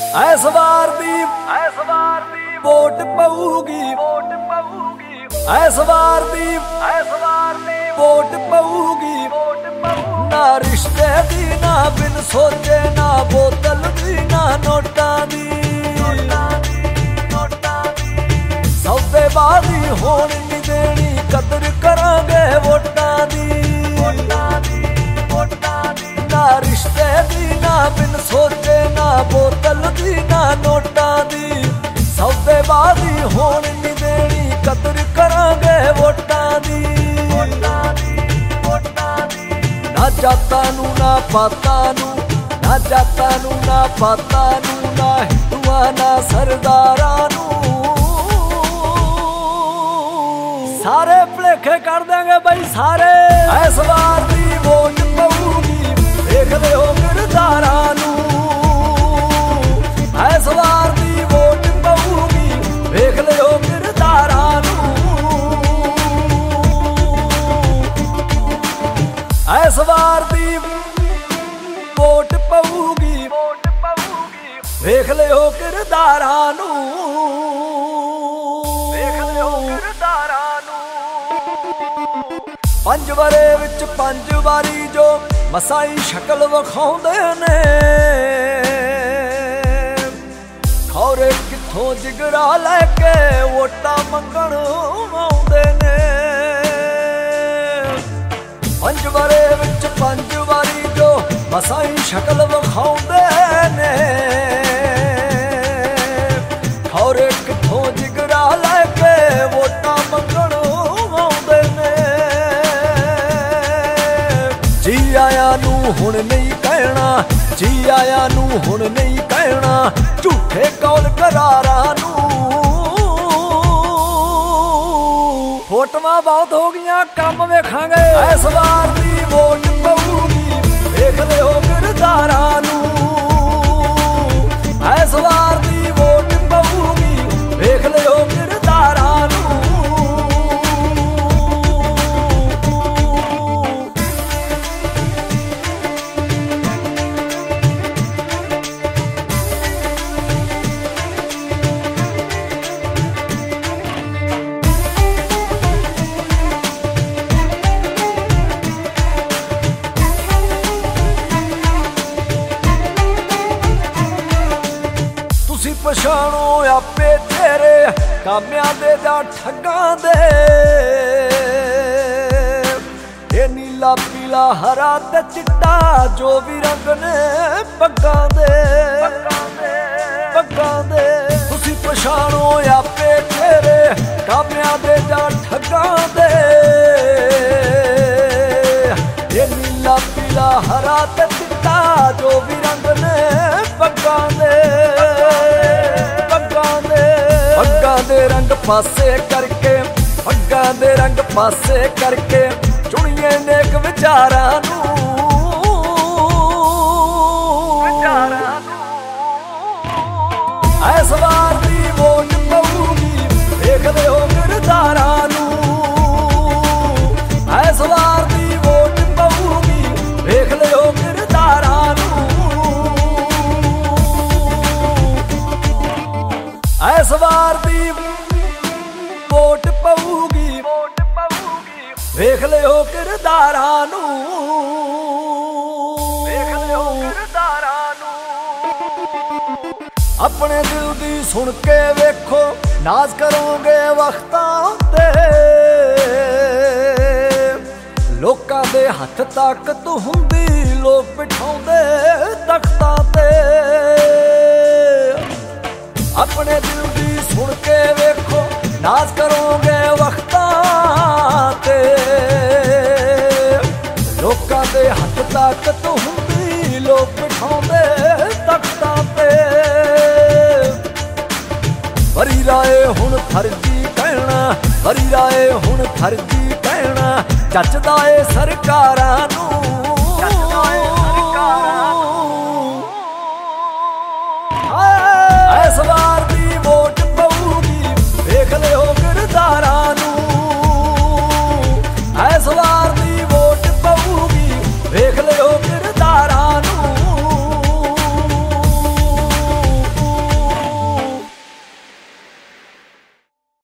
S ਵਾਰ ਦੀ vote ਪਊਗੀ, ਐਸ ਵਾਰ ਦੀ ਵੋਟ ਪਊਗੀ। ਨਾ ਰਿਸ਼ਤੇ ਦੀ, ਨਾ ਬਿਨ ਸੋਚੇ, ਨਾ ਬੋਤਲ ਦੀ, ਨਾ ਨੋਟਾਂ ਦੀ। ਸੌਦੇਬਾਜ਼ੀ ਹੋਣ ਨਹੀਂ ਦੇਣੀ, ਕਦਰ ਕਰਾਂਗੇ ਵੋਟਾਂ ਦੀ। ਨਾ ਰਿਸ਼ਤੇ ਦੀ, ਨਾ ਬਿਨ ਸੋਚੇ, ਨਾ ਬੋਤਲ ਦੀ, ਨਾ ਨੋਟਾਂ ਦੀ। ਸੌਦੇਬਾਜ਼ੀ ਹੋਣ ਨਹੀਂ ਦੇਣੀ, ਕਦਰ ਕਰਾਂਗੇ ਵੋਟਾਂ ਦੀ। ਨਾ ਜਾਤਾਂ ਨੂੰ, ਨਾ ਪਾਤਾਂ ਨੂੰ, ਨਾ ਜਾਤਾਂ ਨੂੰ, ਨਾ ਪਾਤਾਂ ਨੂੰ, ਨਾ ਹਿੰਦੂਆਂ ਨਾ ਸਰਦਾਰਾਂ ਨੂੰ। ਸਾਰੇ ਭੁਲੇਖੇ ਕਰ ਦਾਂਗੇ ਬਈ ਸਾਰੇ। ਐਸ ਵਾਰ ਦੀ ਵੋਟ ਪਊਗੀ, ਵੇਖਦੇ ਹੋ ਕਿਰਦਾਰਾਂ ਨੂੰ। ਐਸ ਵਾਰ ਦੀ ਵੋਟ ਪਊਗੀ, ਵੇਖ ਲਿਓ ਕਿਰਦਾਰਾਂ ਨੂੰ। ਐਸ ਵਾਰ ਦੀ ਵੋਟ ਪਊਗੀ, ਵੇਖ ਲਿਓ ਕਿਰਦਾਰਾਂ ਨੂੰ। ਪੰਜ ਵਰੇ ਵਿੱਚ ਪੰਜ ਵਾਰੀ ਜੋ ਮਸਾਈ ਸ਼ਕਲ ਵਿਖਾਉਂਦੇ ਨੇ। ਖੌਰੇ ਕਿੱਥੋਂ ਜਿਗਰਾ ਲੈ ਕੇ ਵੋਟਾਂ ਮੰਗਣ ਆਉਂਦੇ ਨੇ। ਪੰਜ ਵਰੇ ਵਿੱਚ ਪੰਜ ਵਾਰੀ ਜੋ ਮਸਾਈ ਸ਼ਕਲ ਵਿਖਾਉਂਦੇ ਨੇ। ਖੌਰੇ ਕਿੱਥੋਂ ਜਿਗਰਾ ਲੈ ਕੇ ਵੋਟਾਂ ਮੰਗਣ ਆਉਂਦੇ ਨੇ। ਜੀ ਆਇਆਂ ਨੂੰ ਹੁਣ ਨਹੀਂ ਕਹਿਣਾ, ਜੀ ਆਇਆਂ ਨੂੰ ਹੁਣ ਨਹੀਂ ਕਹਿਣਾ, ਝੂਠੇ ਕੌਲ ਕਰਾਰਾਂ ਨੂੰ। ਫੋਟੋਆਂ ਬਹੁਤ ਹੋ ਗਈਆਂ, ਕੰਮ ਵੇਖਾਂਗੇ। ਐਸ ਵਾਰ ਦੀ ਵੋਟ ਪਊਗੀ, ਵੇਖ ਲਿਓ ਕਿਰਦਾਰਾਂ ਨੂੰ। ਐਸ ਵਾਰ ਦੀ ਵੋਟ ਪਊਗੀ, ਵੇਖ ਲਿਓ ਕਿਰਦਾਰਾਂ ਨੂੰ। ਤੁਸੀਂ ਪਛਾਣੋ ਆਪੇ ਤੇਰੇ ਕਾਮਿਆਂ ਦੇ ਜਾਂ ਠੱਗਾਂ ਦੇ। ਇਹ ਨੀਲਾ ਪੀਲਾ ਹਰਾ ਤੇ ਚਿੱਟਾ ਜੋ ਵੀ ਰੰਗ ਨੇ ਪੱਗਾਂ ਦੇ। ਤੁਸੀਂ ਪਛਾਣੋ ਆਪੇ ਤੇਰੇ ਕਾਮਿਆਂ ਦੇ ਜਾਂ ਠੱਗਾਂ ਦੇ। ਇਹ ਨੀਲਾ ਪੀਲਾ ਹਰਾ ਤੇ ਚਿੱਟਾ ਜੋ ਵੀ ਰੰਗ ਨੇ ਪੱਗਾਂ ਦੇ। ਪੱਗਾਂ ਦੇ ਰੰਗ ਪਾਸੇ ਕਰਕੇ, ਪੱਗਾਂ ਦੇ ਰੰਗ ਪਾਸੇ ਕਰਕੇ ਚੁਣੀਏ ਨੇਕ ਵਿਚਾਰਾਂ ਨੂੰ। ਐਸ ਵਾਰ ਦੀ ਵੋਟ ਪਊਗੀ, ਵੇਖ ਲਿਓ ਕਿਰਦਾਰਾਂ ਨੂੰ। ਐਸ ਵਾਰ ਦੀ ਵੋਟ ਪਊਗੀ, ਵੇਖ ਲਿਓ ਕਿਰਦਾਰਾਂ ਨੂੰ। ਐਸ ਵਾਰ ਦੀ ਵੋਟ ਪਊਗੀ, ਵੇਖ ਲਿਓ ਕਿਰਦਾਰਾਂ ਨੂੰ। ਆਪਣੇ ਦਿਲ ਦੀ ਸੁਣ ਕੇ ਵੇਖੋ, ਨਾਜ਼ ਕਰੋਗੇ ਵਕਤਾਂ ਤੇ। ਲੋਕਾਂ ਦੇ ਹੱਥ ਤਾਕਤ ਹੁੰਦੀ, ਲੋਕ ਬਿਠਾਉਂਦੇ ਤਖਤਾਂ ਤੇ। ਆਪਣੇ ਦਿਲ ਦੀ ਸੁਣ ਕੇ ਵੇਖੋ, ਨਾਜ਼ ਕਰੋਗੇ ਵਕਤਾਂ ਤੇ। ਲੋਕਾਂ ਦੇ ਹੱਥ ਤਾਕਤ ਹੁੰਦੀ, ਲੋਕ ਬਿਠਾਉਂਦੇ ਤਖਤਾਂ ਤੇ। ਵਰੀ ਰਾਏ ਹੁਣ ਫਰਜ਼ੀ ਕਹਿਣਾ, ਵਰੀ ਰਾਏ ਹੁਣ ਫਰਜ਼ੀ ਕਹਿਣਾ, ਜੱਜਦਾ ਏ ਸਰਕਾਰਾਂ ਨੂੰ।